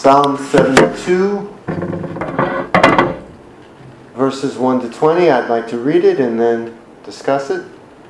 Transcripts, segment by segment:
Psalm 72, verses 1 to 20. I'd like to read it and then discuss it.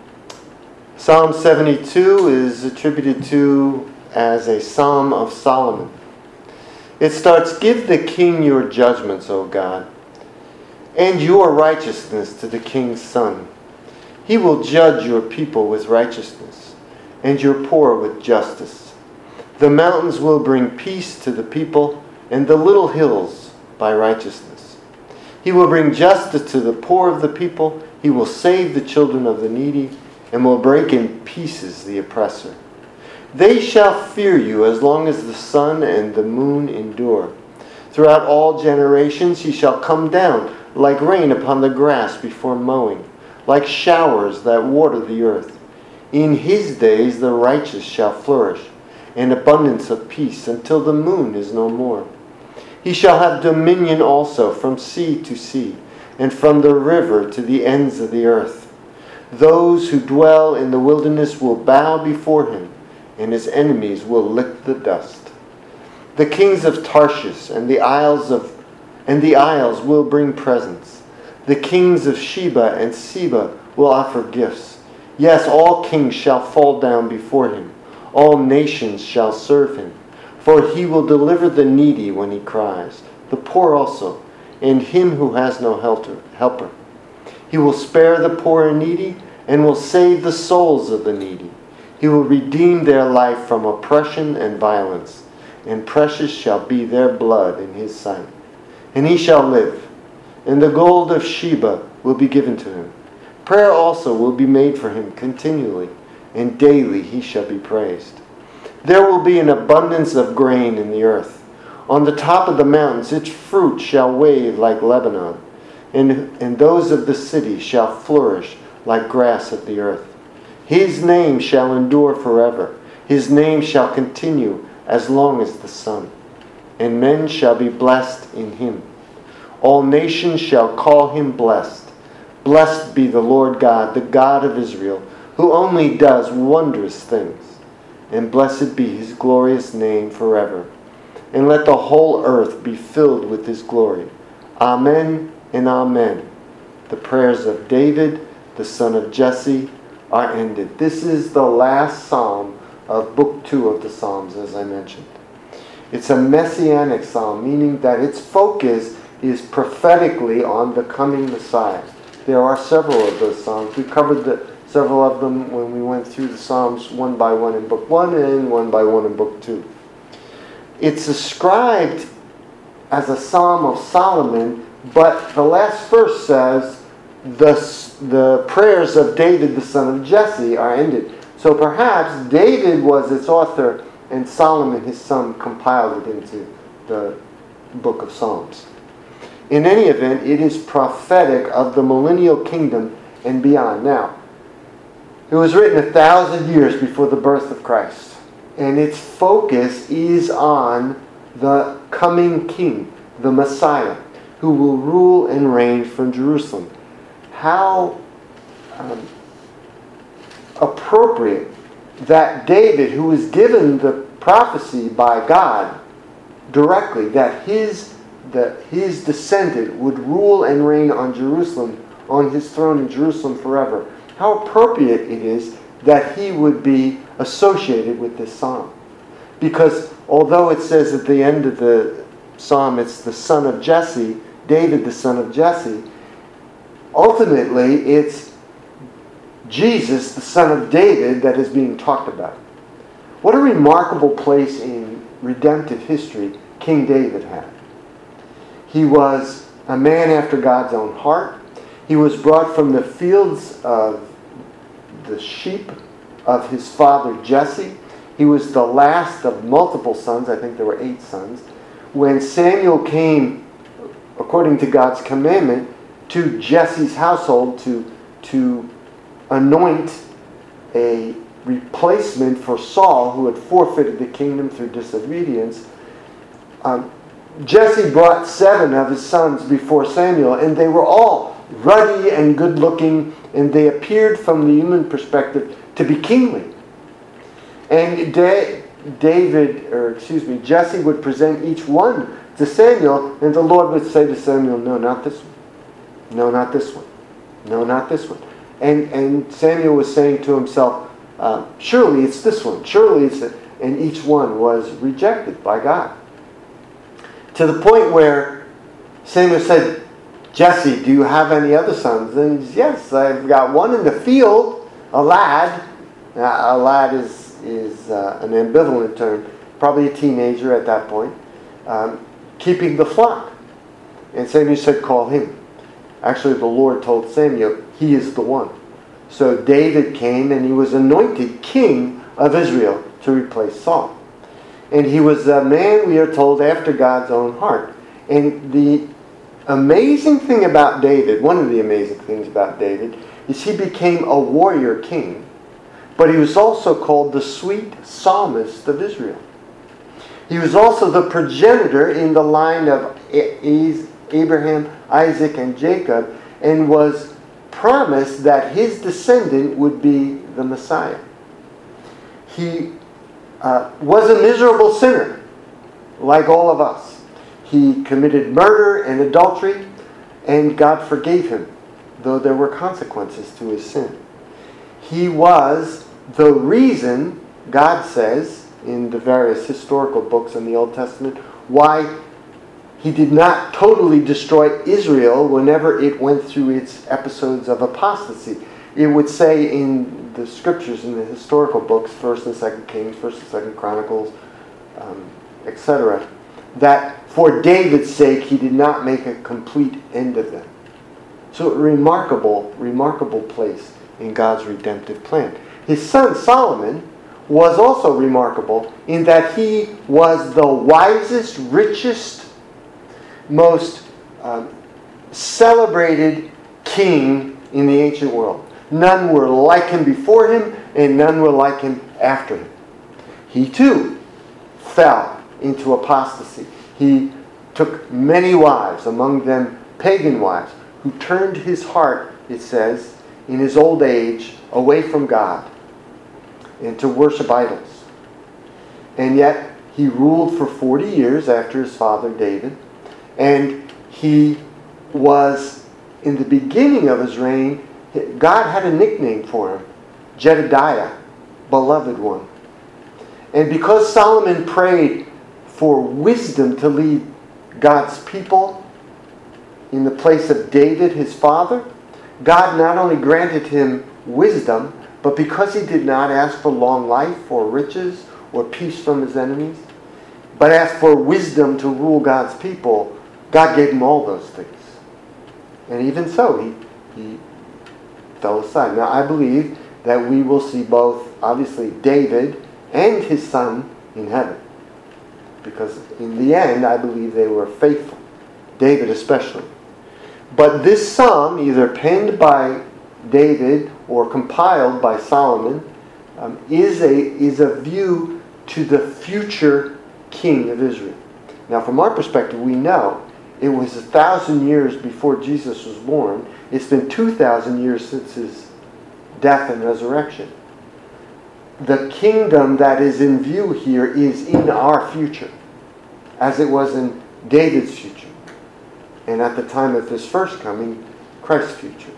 Psalm 72 is attributed to as a Psalm of Solomon. It starts, "Give the king your judgments, O God, and your righteousness to the king's son. He will judge your people with righteousness, and your poor with justice. The mountains will bring peace to the people, and the little hills by righteousness. He will bring justice to the poor of the people. He will save the children of the needy, and will break in pieces the oppressor. They shall fear you as long as the sun and the moon endure. Throughout all generations he shall come down like rain upon the grass before mowing, like showers that water the earth. In his days the righteous shall flourish, and abundance of peace until the moon is no more. He shall have dominion also from sea to sea, and from the river to the ends of the earth. Those who dwell in the wilderness will bow before him, and his enemies will lick the dust. The kings of Tarshish and the isles will bring presents. The kings of Sheba and Seba will offer gifts. Yes, all kings shall fall down before him. All nations shall serve him. For he will deliver the needy when he cries, the poor also, and him who has no helper. He will spare the poor and needy, and will save the souls of the needy. He will redeem their life from oppression and violence, and precious shall be their blood in his sight. And he shall live, and the gold of Sheba will be given to him. Prayer also will be made for him continually, and daily he shall be praised. There will be an abundance of grain in the earth. On the top of the mountains its fruit shall wave like Lebanon, and those of the city shall flourish like grass of the earth. His name shall endure forever. His name shall continue as long as the sun. And men shall be blessed in him. All nations shall call him blessed. Blessed be the Lord God, the God of Israel, who only does wondrous things. And blessed be his glorious name forever. And let the whole earth be filled with his glory. Amen and amen. The prayers of David, the son of Jesse, are ended." This is the last psalm of Book 2 of the Psalms, as I mentioned. It's a messianic psalm, meaning that its focus is prophetically on the coming Messiah. There are several of those psalms. We covered several of them when we went through the Psalms one by one in Book 1 and one by one in Book 2. It's ascribed as a Psalm of Solomon, but the last verse says, the prayers of David, the son of Jesse, are ended. So perhaps David was its author, and Solomon, his son, compiled it into the book of Psalms. In any event, it is prophetic of the millennial kingdom and beyond. Now, it was written 1,000 years before the birth of Christ, and its focus is on the coming king, the Messiah, who will rule and reign from Jerusalem. How appropriate that David, who was given the prophecy by God directly, that his descendant would rule and reign on Jerusalem, on his throne in Jerusalem forever. How appropriate it is that he would be associated with this psalm. Because although it says at the end of the psalm it's the son of Jesse, David the son of Jesse, ultimately it's Jesus, the son of David, that is being talked about. What a remarkable place in redemptive history King David had. He was a man after God's own heart. He was brought from the fields of the sheep of his father Jesse. He was the last of multiple sons. I think there were 8 sons. When Samuel came, according to God's commandment, to Jesse's household to anoint a replacement for Saul, who had forfeited the kingdom through disobedience, Jesse brought 7 of his sons before Samuel, and they were all ruddy and good-looking, and they appeared from the human perspective to be kingly. And Jesse would present each one to Samuel, and the Lord would say to Samuel, no, not this one. No, not this one. No, not this one. And Samuel was saying to himself, surely it's this one. Surely it's it. And each one was rejected by God. To the point where Samuel said, Jesse, do you have any other sons? And he says, yes, I've got one in the field, a lad. A lad is an ambivalent term, probably a teenager at that point, keeping the flock. And Samuel said, call him. Actually, the Lord told Samuel, he is the one. So David came and he was anointed king of Israel to replace Saul. And he was a man, we are told, after God's own heart. And the amazing thing about David, one of the amazing things about David, is he became a warrior king, but he was also called the sweet psalmist of Israel. He was also the progenitor in the line of Abraham, Isaac, and Jacob, and was promised that his descendant would be the Messiah. He was a miserable sinner, like all of us. He committed murder and adultery, and God forgave him, though there were consequences to his sin. He was the reason, God says, in the various historical books in the Old Testament, why he did not totally destroy Israel whenever it went through its episodes of apostasy. It would say in the scriptures, in the historical books, 1st and 2nd Kings, 1st and 2nd Chronicles, etc., that for David's sake he did not make a complete end of them. So a remarkable, remarkable place in God's redemptive plan. His son Solomon was also remarkable in that he was the wisest, richest, most celebrated king in the ancient world. None were like him before him, and none were like him after him. He too fell into apostasy. He took many wives, among them pagan wives, who turned his heart, it says, in his old age, away from God and to worship idols. And yet, he ruled for 40 years after his father David, and he was, in the beginning of his reign, God had a nickname for him, Jedediah, beloved one. And because Solomon prayed for wisdom to lead God's people in the place of David, his father, God not only granted him wisdom, but because he did not ask for long life or riches or peace from his enemies, but asked for wisdom to rule God's people, God gave him all those things. And even so, he fell aside. Now, I believe that we will see both, obviously, David and his son in heaven. Because in the end, I believe they were faithful. David especially. But this psalm, either penned by David or compiled by Solomon, is a view to the future king of Israel. Now, from our perspective, we know it was 1,000 years before Jesus was born. It's been 2,000 years since his death and resurrection. The kingdom that is in view here is in our future, as it was in David's future, and at the time of his first coming, Christ's future.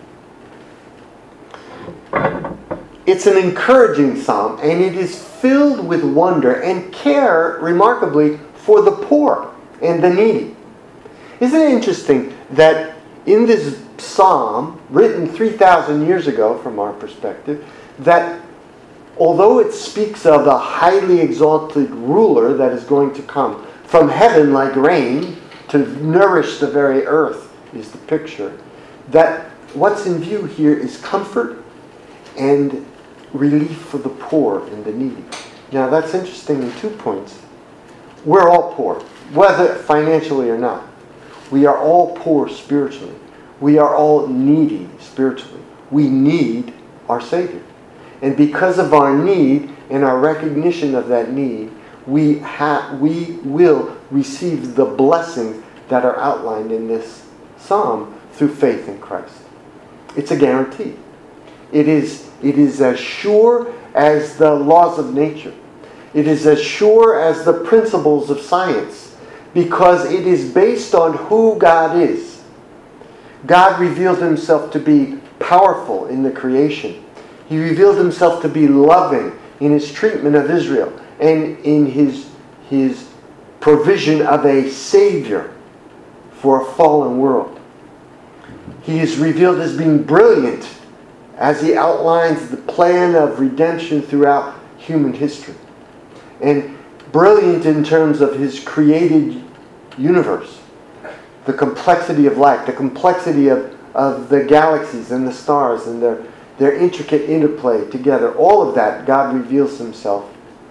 It's an encouraging psalm, and it is filled with wonder and care, remarkably, for the poor and the needy. Isn't it interesting that in this psalm, written 3,000 years ago from our perspective, that although it speaks of a highly exalted ruler that is going to come from heaven like rain to nourish the very earth, is the picture, that what's in view here is comfort and relief for the poor and the needy. Now that's interesting in 2 points. We're all poor, whether financially or not. We are all poor spiritually. We are all needy spiritually. We need our Savior. And because of our need and our recognition of that need, we will receive the blessings that are outlined in this psalm through faith in Christ. It's a guarantee. It is as sure as the laws of nature. It is as sure as the principles of science, because it is based on who God is. God revealed himself to be powerful in the creation. He revealed himself to be loving in his treatment of Israel and in his provision of a Savior for a fallen world. He is revealed as being brilliant as he outlines the plan of redemption throughout human history. And brilliant in terms of his created universe. The complexity of life, the complexity of the galaxies and the stars and their intricate interplay together. All of that God reveals himself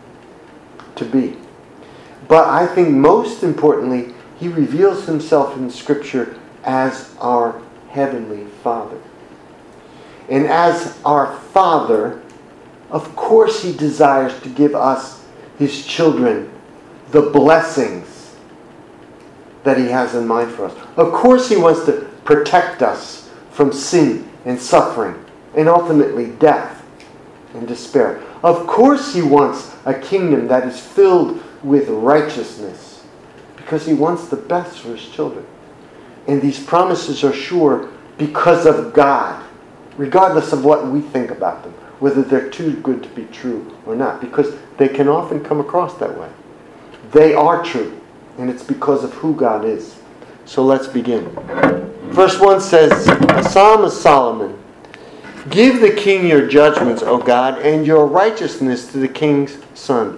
to be. But I think most importantly, he reveals himself in Scripture as our Heavenly Father. And as our Father, of course he desires to give us, his children, the blessings that he has in mind for us. Of course he wants to protect us from sin and suffering and ultimately death and despair. Of course he wants a kingdom that is filled with righteousness because he wants the best for his children. And these promises are sure because of God, regardless of what we think about them, whether they're too good to be true or not, because they can often come across that way. They are true, and it's because of who God is. So let's begin. Verse 1 says, a Psalm of Solomon. Give the king your judgments, O God, and your righteousness to the king's son.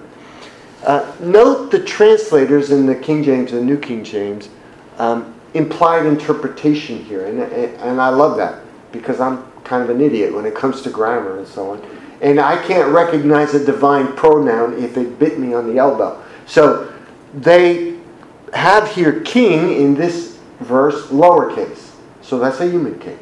Note the translators in the King James and New King James implied interpretation here. And I love that because I'm kind of an idiot when it comes to grammar and so on. And I can't recognize a divine pronoun if it bit me on the elbow. So they have here king in this verse lowercase. So that's a human king.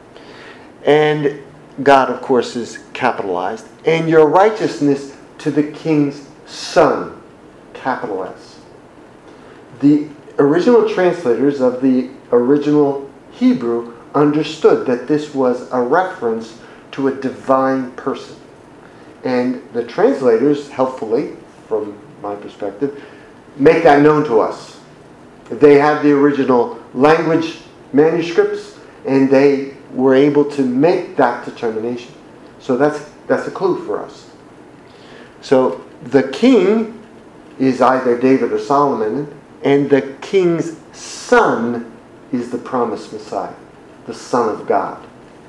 And God, of course, is capitalized. And your righteousness to the king's son, capital S. The original translators of the original Hebrew understood that this was a reference to a divine person. And the translators, helpfully, from my perspective, make that known to us. They had the original language manuscripts, and they were able to make that determination. So that's a clue for us. So the king is either David or Solomon, and the king's son is the promised Messiah, the Son of God.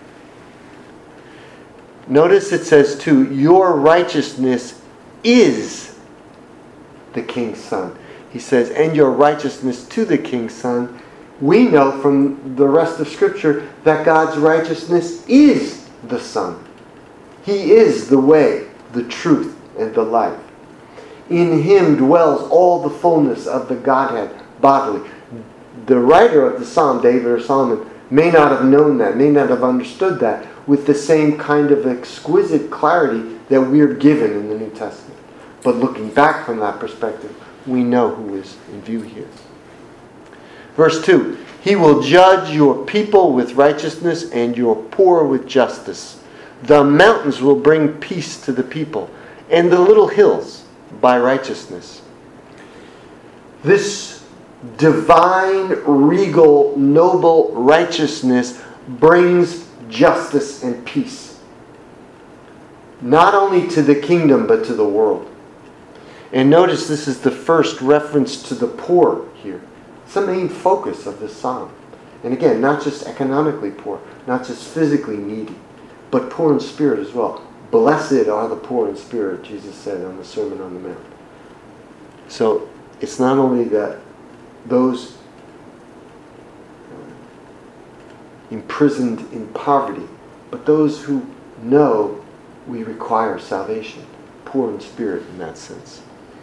Notice it says too, your righteousness is the king's son. He says, and your righteousness to the king's son. We know from the rest of Scripture that God's righteousness is the Son. He is the way, the truth, and the life. In him dwells all the fullness of the Godhead bodily. The writer of the Psalm, David or Solomon, may not have known that, may not have understood that with the same kind of exquisite clarity that we're given in the New Testament. But looking back from that perspective, we know who is in view here. Verse 2, he will judge your people with righteousness and your poor with justice. The mountains will bring peace to the people, and the little hills by righteousness. This divine, regal, noble righteousness brings justice and peace. Not only to the kingdom, but to the world. And notice this is the first reference to the poor here. It's the main focus of this psalm. And again, not just economically poor, not just physically needy, but poor in spirit as well. Blessed are the poor in spirit, Jesus said on the Sermon on the Mount. So it's not only that those imprisoned in poverty, but those who know we require salvation. Poor in spirit in that sense.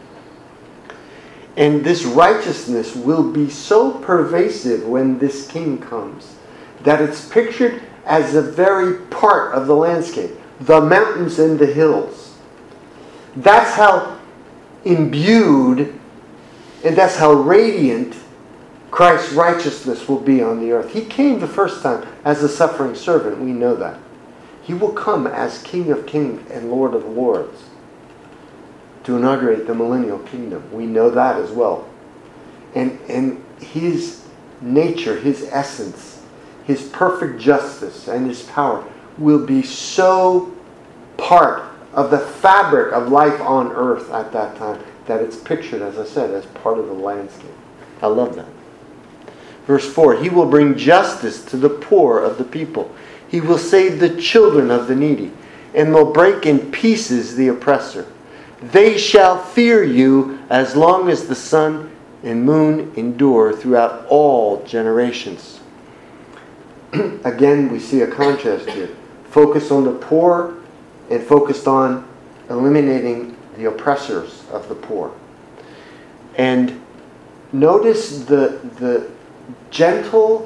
And this righteousness will be so pervasive when this king comes that it's pictured as a very part of the landscape. The mountains and the hills. That's how imbued and that's how radiant Christ's righteousness will be on the earth. He came the first time as a suffering servant. We know that. He will come as King of Kings and Lord of Lords to to inaugurate the millennial kingdom. We know that as well. And his nature, his essence, his perfect justice and his power will be so part of the fabric of life on earth at that time that it's pictured, as I said, as part of the landscape. I love that. Verse 4, he will bring justice to the poor of the people. He will save the children of the needy, and will break in pieces the oppressor. They shall fear you as long as the sun and moon endure throughout all generations. Again, we see a contrast here. Focus on the poor and focused on eliminating the oppressors of the poor. And notice the gentle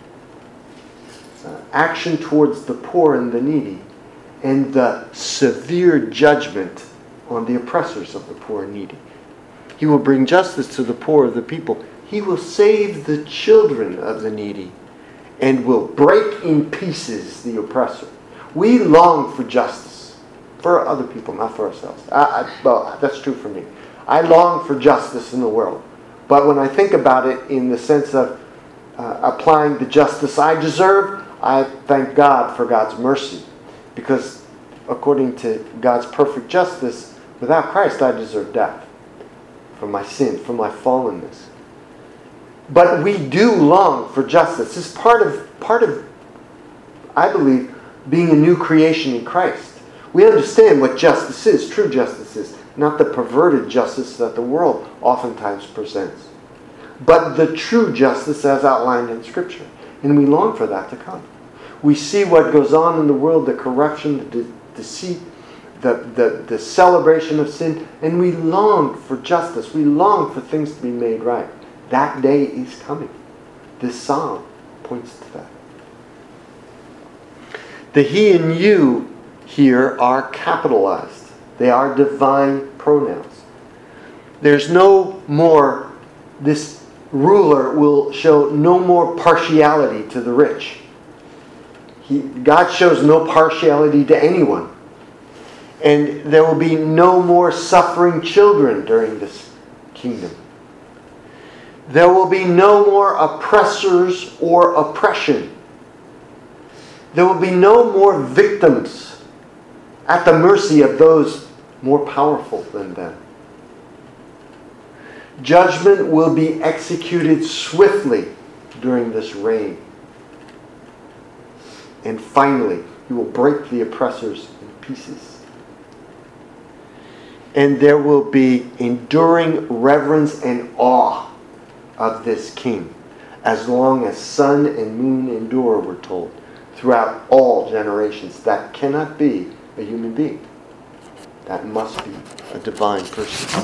action towards the poor and the needy, and the severe judgment on the oppressors of the poor and needy. He will bring justice to the poor of the people. He will save the children of the needy, and will break in pieces the oppressor. We long for justice for other people, not for ourselves. Well, that's true for me. I long for justice in the world. But when I think about it in the sense of applying the justice I deserve, I thank God for God's mercy. Because according to God's perfect justice, without Christ I deserve death. For my sin, for my fallenness. But we do long for justice. It's part of, I believe, being a new creation in Christ. We understand what justice is, true justice is, not the perverted justice that the world oftentimes presents, but the true justice as outlined in Scripture. And we long for that to come. We see what goes on in the world, the corruption, the deceit, the celebration of sin, and we long for justice. We long for things to be made right. That day is coming. This psalm points to that. The he and you here are capitalized. They are divine pronouns. There's no more, this ruler will show no more partiality to the rich. God shows no partiality to anyone. And there will be no more suffering children during this kingdom. There will be no more oppressors or oppression. There will be no more victims at the mercy of those more powerful than them. Judgment will be executed swiftly during this reign. And finally, he will break the oppressors in pieces. And there will be enduring reverence and awe of this king, as long as sun and moon endure, we're told, throughout all generations. That cannot be a human being. That must be a divine person.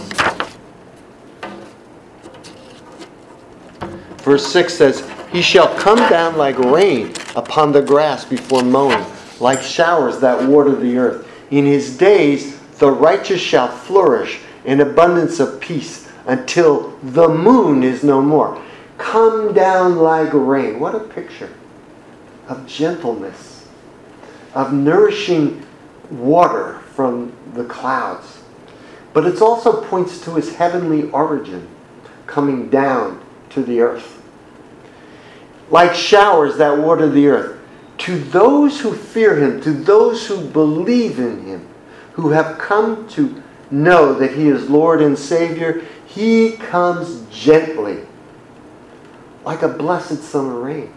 Verse 6 says, he shall come down like rain upon the grass before mowing, like showers that water the earth. In his days the righteous shall flourish in abundance of peace, until the moon is no more. Come down like rain. What a picture of gentleness, of nourishing water from the clouds. But it also points to his heavenly origin, coming down to the earth. Like showers that water the earth. To those who fear him, to those who believe in him, who have come to know that he is Lord and Savior, he comes gently, like a blessed summer rain.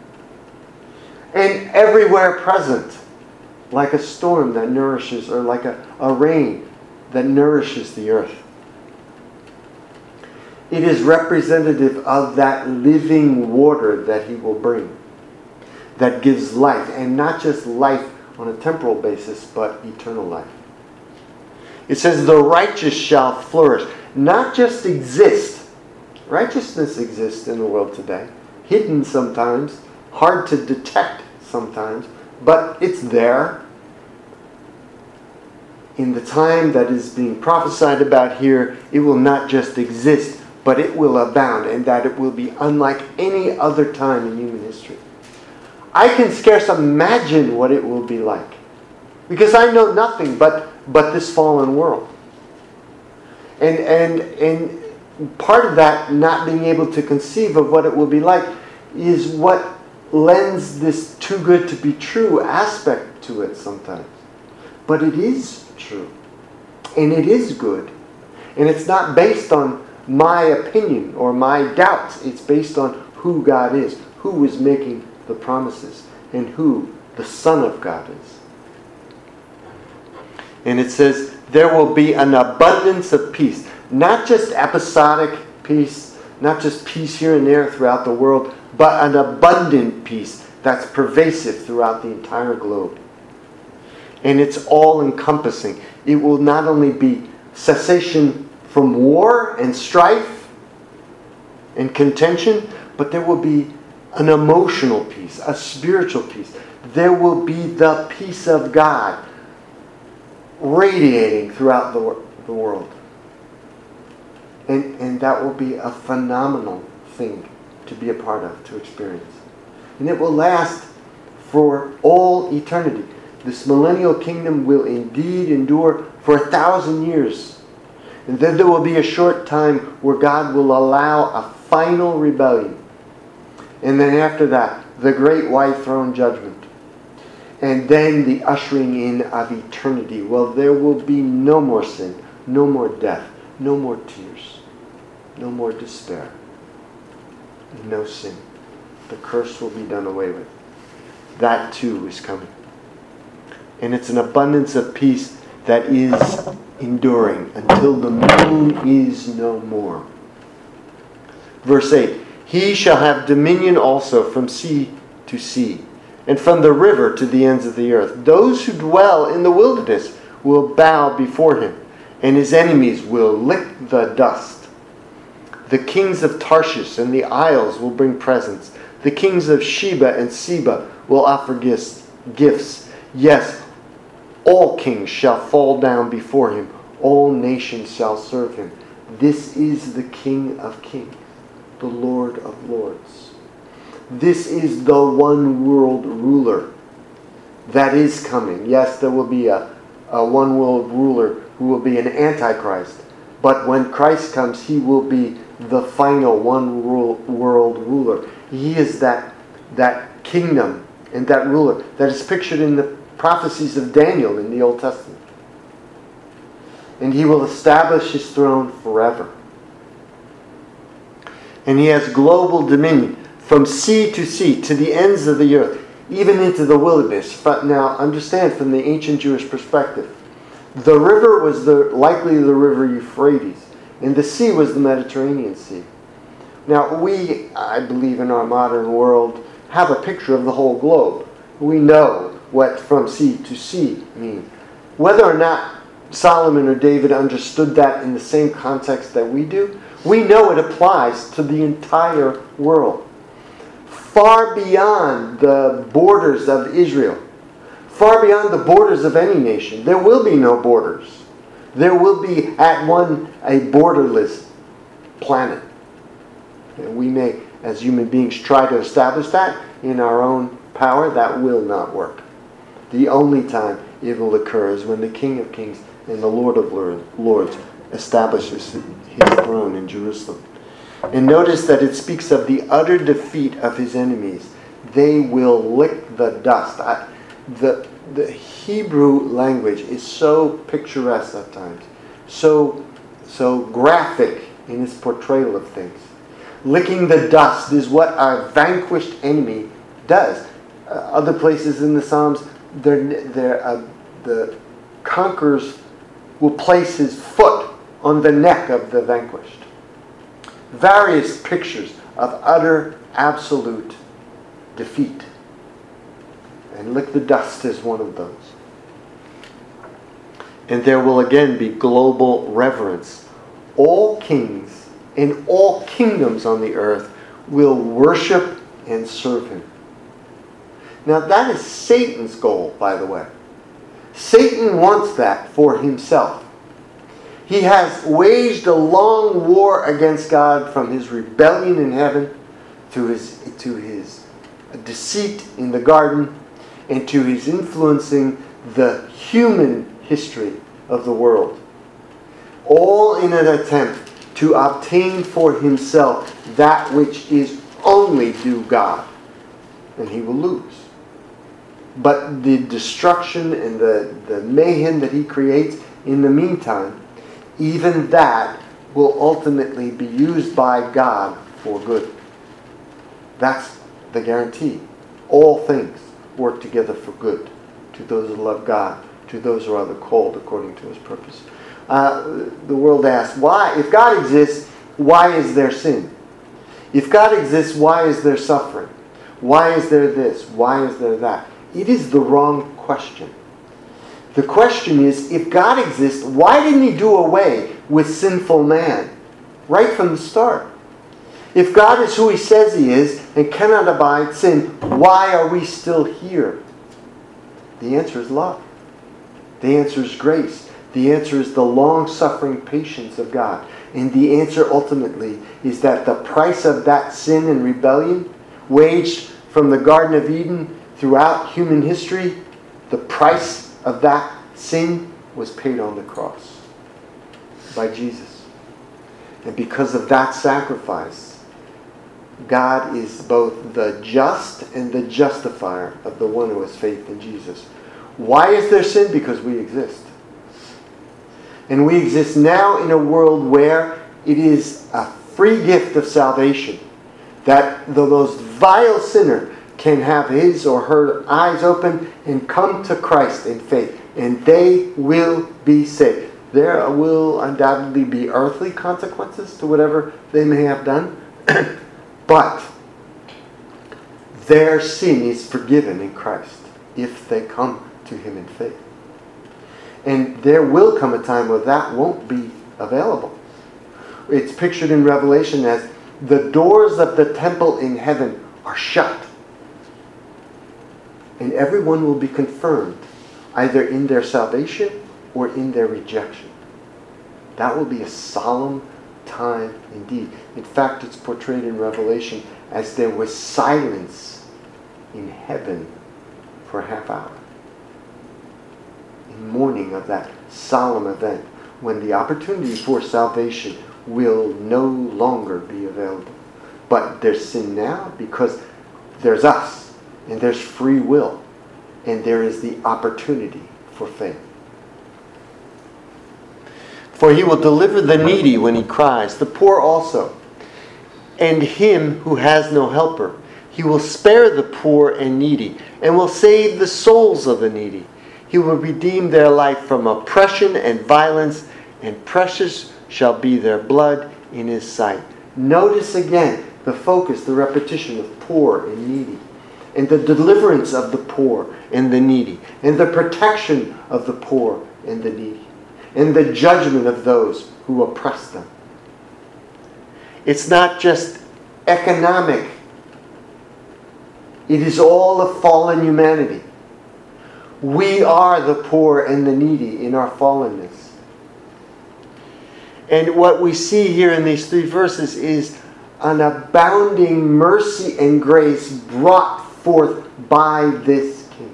And everywhere present, like a storm that nourishes, or like a rain that nourishes the earth. It is representative of that living water that he will bring, that gives life, and not just life on a temporal basis, but eternal life. It says, the righteous shall flourish. Not just exist. Righteousness exists in the world today. Hidden sometimes. Hard to detect sometimes. But it's there. In the time that is being prophesied about here, it will not just exist, but it will abound. And that it will be unlike any other time in human history. I can scarce imagine what it will be like. Because I know nothing but this fallen world. And part of that not being able to conceive of what it will be like is what lends this too good to be true aspect to it sometimes. But it is true. And it is good. And it's not based on my opinion or my doubts. It's based on who God is, who is making the promises, and who the Son of God is. And it says, there will be an abundance of peace. Not just episodic peace, not just peace here and there throughout the world, but an abundant peace that's pervasive throughout the entire globe. And it's all-encompassing. It will not only be cessation from war and strife and contention, but there will be an emotional peace, a spiritual peace. There will be the peace of God radiating throughout the world. And that will be a phenomenal thing to be a part of, to experience. And it will last for all eternity. This millennial kingdom will indeed endure for 1,000 years. And then there will be a short time where God will allow a final rebellion. And then after that, the great white throne judgment. And then the ushering in of eternity. Well, there will be no more sin, no more death, no more tears, no more despair, no sin. The curse will be done away with. That too is coming. And it's an abundance of peace that is enduring until the moon is no more. Verse 8, he shall have dominion also from sea to sea, and from the river to the ends of the earth. Those who dwell in the wilderness will bow before him, and his enemies will lick the dust. The kings of Tarshish and the isles will bring presents. The kings of Sheba and Seba will offer gifts. Yes, all kings shall fall down before him. All nations shall serve him. This is the King of kings, the Lord of lords. This is the one world ruler that is coming. Yes, there will be a one world ruler who will be an antichrist. But when Christ comes, he will be the final one world ruler. He is that kingdom and that ruler that is pictured in the prophecies of Daniel in the Old Testament. And he will establish his throne forever. And he has global dominion from sea to sea, to the ends of the earth, even into the wilderness. But now, understand from the ancient Jewish perspective, the river was likely the river Euphrates, and the sea was the Mediterranean Sea. Now, we, I believe in our modern world, have a picture of the whole globe. We know what from sea to sea means. Whether or not Solomon or David understood that in the same context that we do, we know it applies to the entire world. Far beyond the borders of Israel, far beyond the borders of any nation, there will be no borders. There will be a borderless planet. And we may, as human beings, try to establish that in our own power. That will not work. The only time it will occur is when the King of Kings and the Lord of Lords establishes his throne in Jerusalem. And notice that it speaks of the utter defeat of his enemies. They will lick the dust. The Hebrew language is so picturesque at times, so graphic in its portrayal of things. Licking the dust is what our vanquished enemy does. Other places in the Psalms, the conquerors will place his foot on the neck of the vanquished. Various pictures of utter, absolute defeat. And lick the dust is one of those. And there will again be global reverence. All kings and all kingdoms on the earth will worship and serve him. Now that is Satan's goal, by the way. Satan wants that for himself. He has waged a long war against God from his rebellion in heaven to his deceit in the garden and to his influencing the human history of the world. all in an attempt to obtain for himself that which is only due God, and he will lose. But the destruction and the mayhem that he creates in the meantime, even that will ultimately be used by God for good. That's the guarantee. All things work together for good to those who love God, to those who are the called according to his purpose. The world asks, why? If God exists, why is there sin? If God exists, why is there suffering? Why is there this? Why is there that? It is the wrong question. The question is, if God exists, why didn't he do away with sinful man right from the start? If God is who he says he is and cannot abide sin, why are we still here? The answer is love. The answer is grace. The answer is the long-suffering patience of God. And the answer ultimately is that the price of that sin and rebellion waged from the Garden of Eden throughout human history, the price of that sin was paid on the cross by Jesus. And because of that sacrifice, God is both the just and the justifier of the one who has faith in Jesus. Why is there sin? Because we exist. And we exist now in a world where it is a free gift of salvation, that the most vile sinner can have his or her eyes open and come to Christ in faith, and they will be saved. There will undoubtedly be earthly consequences to whatever they may have done, but their sin is forgiven in Christ if they come to him in faith. And there will come a time where that won't be available. It's pictured in Revelation as the doors of the temple in heaven are shut. And everyone will be confirmed either in their salvation or in their rejection. That will be a solemn time indeed. In fact, it's portrayed in Revelation as there was silence in heaven for a half hour. In mourning of that solemn event when the opportunity for salvation will no longer be available. But there's sin now because there's us, and there's free will, and there is the opportunity for faith. For he will deliver the needy when he cries, the poor also, and him who has no helper. He will spare the poor and needy, and will save the souls of the needy. He will redeem their life from oppression and violence, and precious shall be their blood in his sight. Notice again the focus, the repetition of poor and needy, and the deliverance of the poor and the needy, and the protection of the poor and the needy, and the judgment of those who oppress them. It's not just economic. It is all of fallen humanity. We are the poor and the needy in our fallenness. And what we see here in these three verses is an abounding mercy and grace brought forth by this King.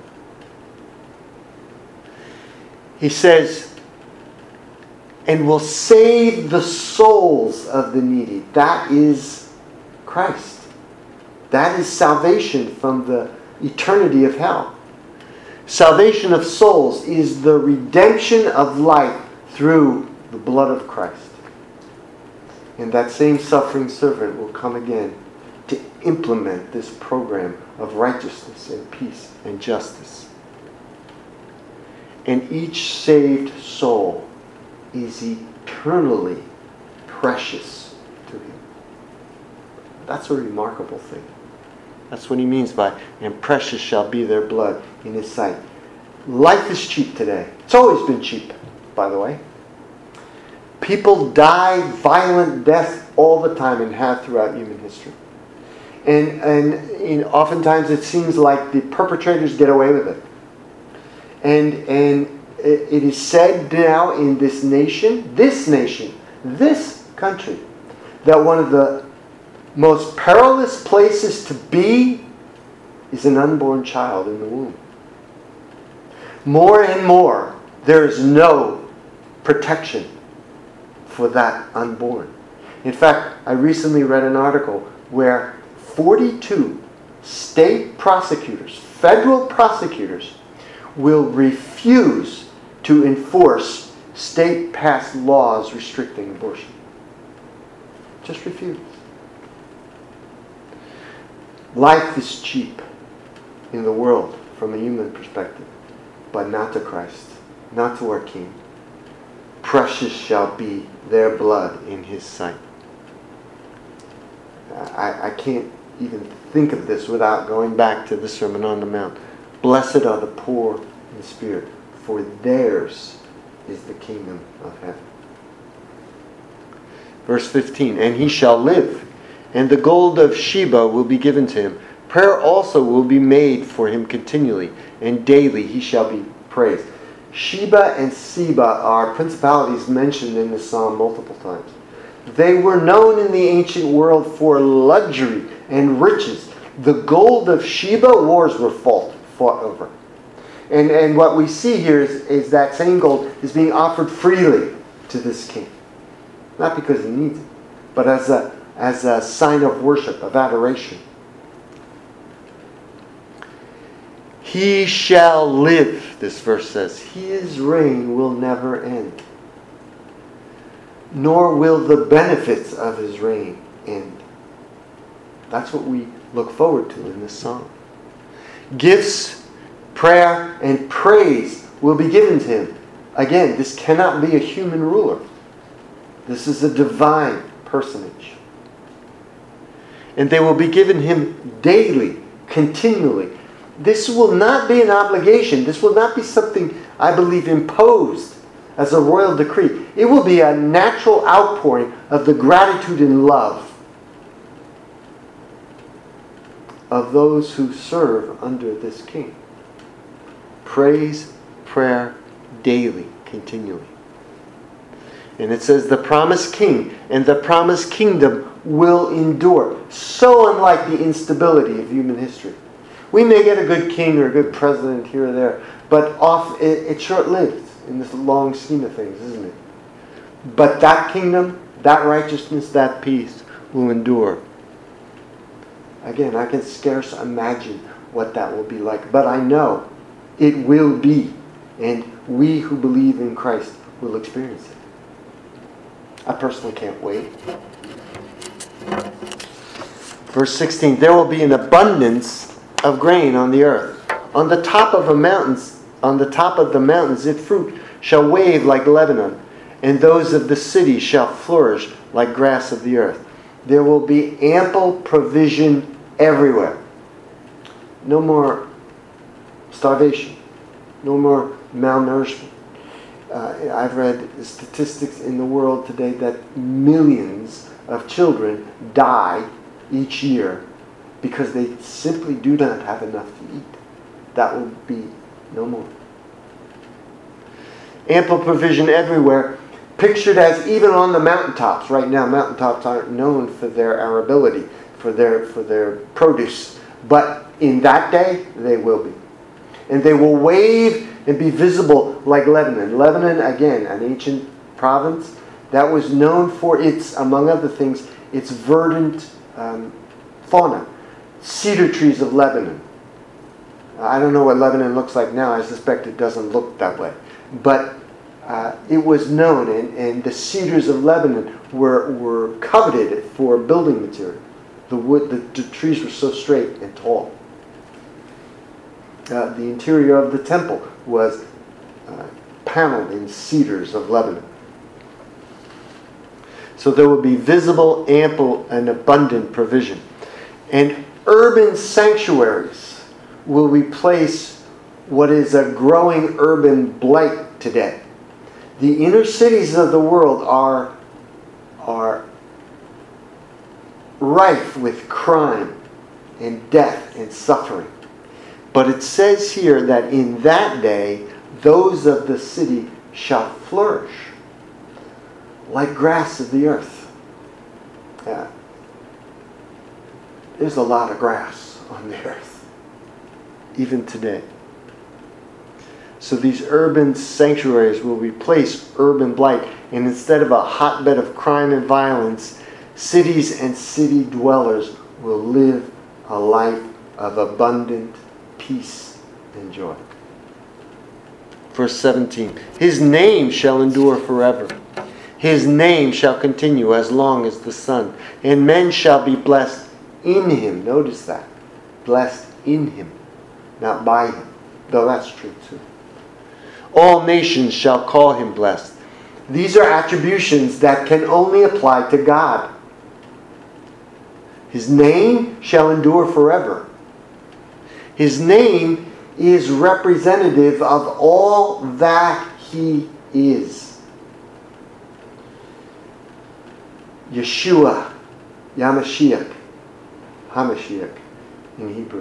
He says, and will save the souls of the needy. That is Christ. That is salvation from the eternity of hell. Salvation of souls is the redemption of life through the blood of Christ. And that same suffering servant will come again to implement this program of righteousness and peace and justice. And each saved soul is eternally precious to him. That's a remarkable thing. That's what he means by, and precious shall be their blood in his sight. Life is cheap today. It's always been cheap, by the way. People die violent deaths all the time and have throughout human history. And oftentimes it seems like the perpetrators get away with it. And it is said now in this nation, this country, that one of the most perilous places to be is an unborn child in the womb. More and more, there is no protection for that unborn. In fact, I recently read an article where 42 state prosecutors, federal prosecutors, will refuse to enforce state-passed laws restricting abortion. Just refuse. Life is cheap in the world from a human perspective, but not to Christ, not to our King. Precious shall be their blood in His sight. I can't even think of this without going back to the Sermon on the Mount. Blessed are the poor in spirit, for theirs is the kingdom of heaven. Verse 15, and he shall live, and the gold of Sheba will be given to him. Prayer also will be made for him continually, and daily he shall be praised. Sheba and Seba are principalities mentioned in this psalm multiple times. They were known in the ancient world for luxury and riches. The gold of Sheba, wars were fought over. And what we see here is that same gold is being offered freely to this king. Not because he needs it, but as a sign of worship, of adoration. He shall live, this verse says. His reign will never end. Nor will the benefits of his reign end. That's what we look forward to in this psalm. Gifts, prayer, and praise will be given to him. Again, this cannot be a human ruler. This is a divine personage. And they will be given him daily, continually. This will not be an obligation. This will not be something, I believe, imposed as a royal decree. It will be a natural outpouring of the gratitude and love of those who serve under this king. Praise, prayer, daily, continually. And it says the promised king and the promised kingdom will endure. So unlike the instability of human history. We may get a good king or a good president here or there, but it's short-lived in this long scheme of things, isn't it? But that kingdom, that righteousness, that peace will endure. Again, I can scarce imagine what that will be like, but I know it will be, and we who believe in Christ will experience it. I personally can't wait. Verse 16, there will be an abundance of grain on the earth. On the top of the mountains its fruit shall wave like Lebanon, and those of the city shall flourish like grass of the earth. There will be ample provision everywhere. No more starvation. No more malnourishment. I've read statistics in the world today that millions of children die each year because they simply do not have enough to eat. That will be no more. Ample provision everywhere, pictured as even on the mountaintops. Right now, mountaintops aren't known for their arability, for their produce. But in that day, they will be. And they will wave and be visible like Lebanon. Lebanon, again, an ancient province that was known for its, among other things, its verdant fauna. Cedar trees of Lebanon. I don't know what Lebanon looks like now. I suspect it doesn't look that way. But it was known, and the cedars of Lebanon were coveted for building material. The trees were so straight and tall. The interior of the temple was paneled in cedars of Lebanon. So there will be visible, ample, and abundant provision. And urban sanctuaries will replace what is a growing urban blight today. The inner cities of the world are rife with crime and death and suffering. But it says here that in that day, those of the city shall flourish like grass of the earth. There's a lot of grass on the earth, even today. So these urban sanctuaries will replace urban blight. And instead of a hotbed of crime and violence, cities and city dwellers will live a life of abundant peace and joy. Verse 17, His name shall endure forever. His name shall continue as long as the sun. And men shall be blessed in Him. Notice that. Blessed in Him, not by Him. Though that's true too. All nations shall call Him blessed. These are attributions that can only apply to God. His name shall endure forever. His name is representative of all that He is. Yeshua, Yamashiach, Hamashiach in Hebrew.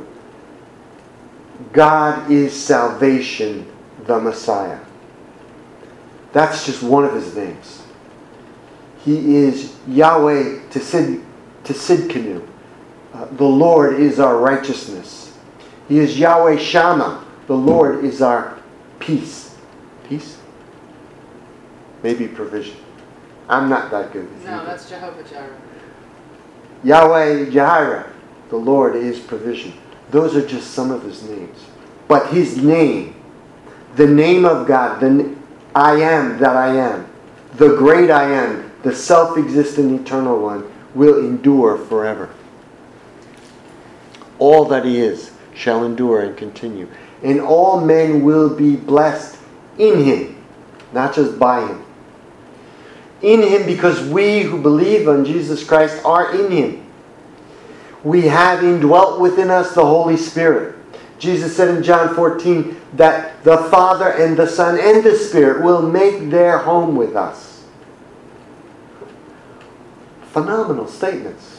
God is salvation, the Messiah. That's just one of His names. He is Yahweh Tsidkenu. The Lord is our righteousness. He is Yahweh Shammah. The Lord is our peace. Peace? Maybe provision. I'm not that good with No, that's Jehovah Jireh. Yahweh Jireh. The Lord is provision. Those are just some of His names. But His name, the name of God, the I am that I am, the great I am, the self-existent eternal one, will endure forever. All that He is shall endure and continue. And all men will be blessed in Him, not just by Him. In Him, because we who believe on Jesus Christ are in Him. We have indwelt within us the Holy Spirit. Jesus said in John 14 that the Father and the Son and the Spirit will make their home with us. Phenomenal statements.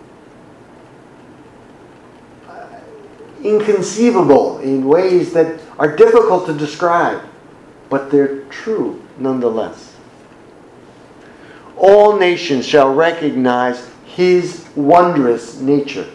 Inconceivable in ways that are difficult to describe, but they're true nonetheless. All nations shall recognize His wondrous nature.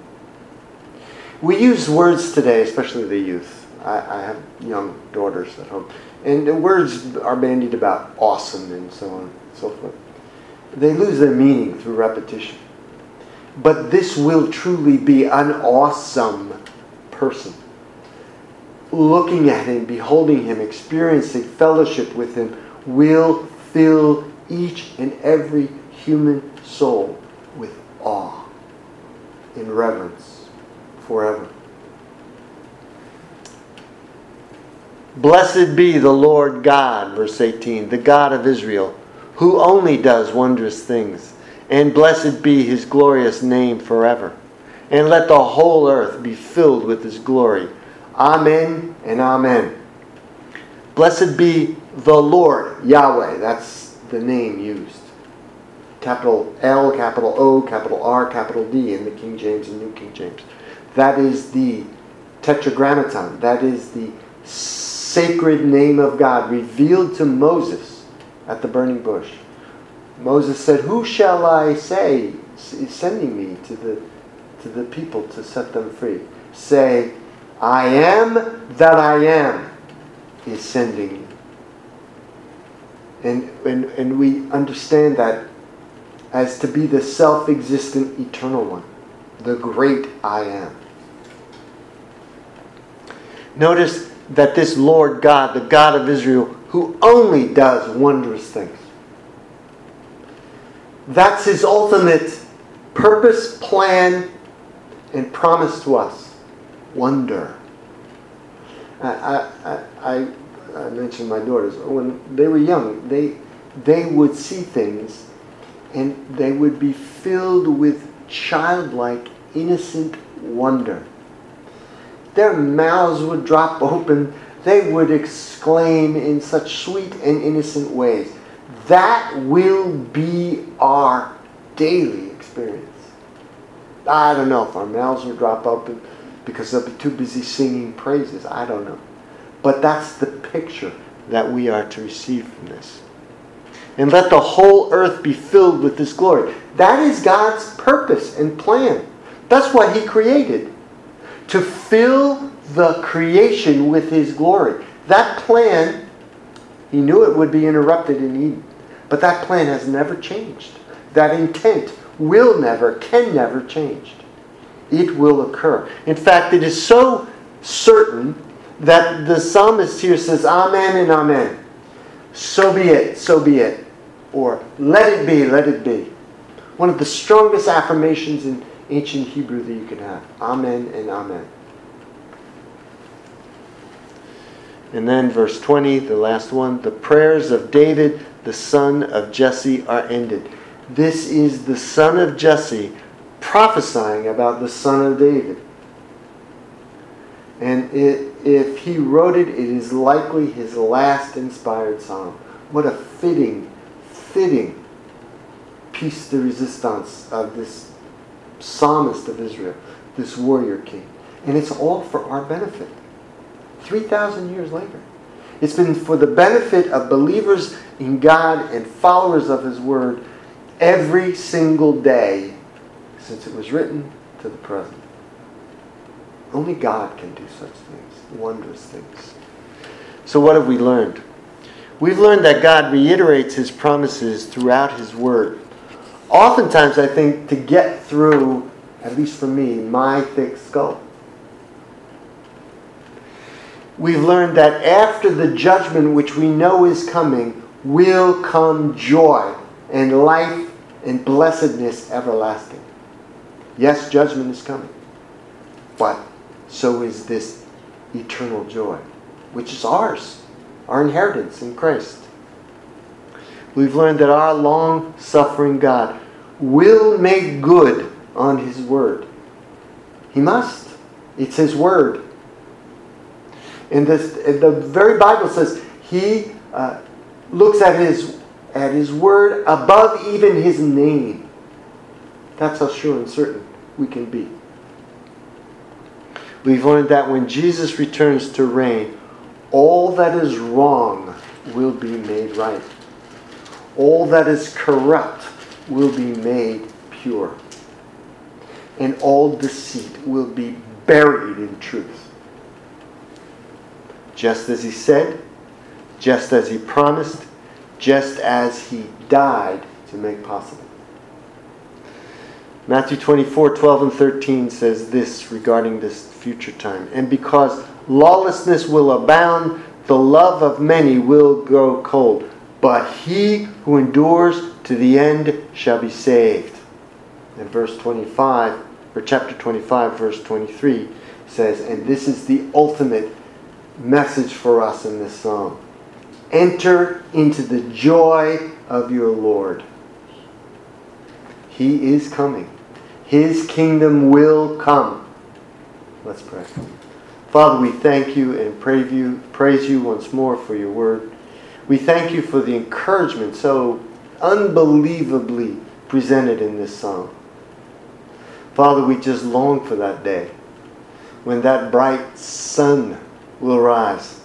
We use words today, especially the youth. I have young daughters at home. And the words are bandied about awesome and so on and so forth. They lose their meaning through repetition. But this will truly be an awesome person. Looking at Him, beholding Him, experiencing fellowship with Him will fill each and every human soul with awe and reverence forever. Blessed be the Lord God, verse 18, the God of Israel, who only does wondrous things. And blessed be His glorious name forever. And let the whole earth be filled with His glory. Amen and amen. Blessed be the Lord, Yahweh. That's the name used. Capital L, capital O, capital R, capital D in the King James and New King James. That is the Tetragrammaton. That is the sacred name of God revealed to Moses at the burning bush. Moses said, "Who shall I say is sending me to the people to set them free?" Say, "I am that I am is sending you." And we understand that as to be the self-existent eternal one, the great I am. Notice that this Lord God, the God of Israel, who only does wondrous things. That's His ultimate purpose, plan, and promise to us. Wonder. I mentioned my daughters. When they were young, they would see things and they would be filled with childlike, innocent wonder. Their mouths would drop open. They would exclaim in such sweet and innocent ways. That will be our daily experience. I don't know if our mouths will drop open because they'll be too busy singing praises. I don't know. But that's the picture that we are to receive from this. And let the whole earth be filled with His glory. That is God's purpose and plan. That's what He created. To fill the creation with His glory. That plan, He knew it would be interrupted in Eden. But that plan has never changed. That intent will never, can never change. It will occur. In fact, it is so certain that the psalmist here says, Amen and Amen. So be it, so be it. Or, let it be, let it be. One of the strongest affirmations in ancient Hebrew that you can have. Amen and Amen. And then verse 20, the last one. The prayers of David, the son of Jesse, are ended. This is the son of Jesse prophesying about the son of David. And if he wrote it, it is likely his last inspired psalm. What a fitting piece de resistance of this psalmist of Israel, this warrior king. And it's all for our benefit. 3,000 years later. It's been for the benefit of believers in God and followers of His Word every single day since it was written to the present. Only God can do such things, wondrous things. So what have we learned? We've learned that God reiterates His promises throughout His Word. Oftentimes, I think, to get through, at least for me, my thick skull. We've learned that after the judgment which we know is coming, will come joy and life and blessedness everlasting. Yes, judgment is coming. But so is this eternal joy, which is ours, our inheritance in Christ. We've learned that our long-suffering God will make good on His Word. He must. It's His Word. And the very Bible says He looks at His Word above even His name. That's how sure and certain we can be. We've learned that when Jesus returns to reign, all that is wrong will be made right. All that is corrupt will be made pure. And all deceit will be buried in truth. Just as He said, just as He promised, just as He died to make possible. Matthew 24:12 and 13 says this regarding this future time. And because lawlessness will abound, the love of many will grow cold. But he who endures to the end shall be saved. And verse 25, or chapter 25, verse 23 says, and this is the ultimate message for us in this psalm. Enter into the joy of your Lord. He is coming. His kingdom will come. Let's pray. Father, we thank you and praise you once more for your word. We thank you for the encouragement so unbelievably presented in this psalm. Father, we just long for that day when that bright sun will rise.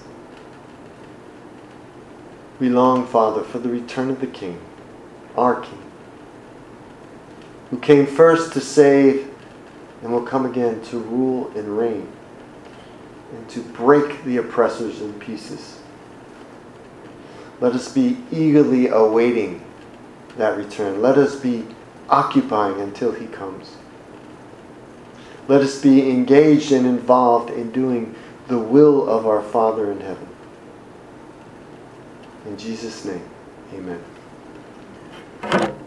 We long, Father, for the return of the King, our King, who came first to save and will come again to rule and reign and to break the oppressors in pieces. Let us be eagerly awaiting that return. Let us be occupying until He comes. Let us be engaged and involved in doing the will of our Father in heaven. In Jesus' name, amen.